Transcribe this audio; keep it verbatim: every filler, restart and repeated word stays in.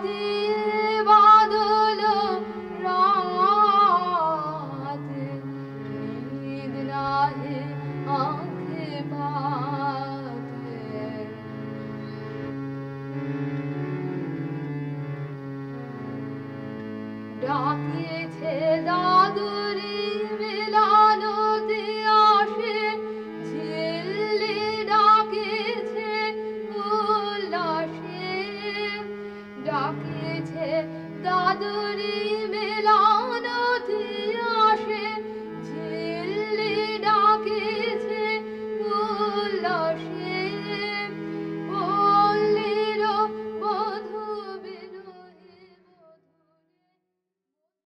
दिए बादल रात, नींद नाहे आंखें बात। डाकिए थे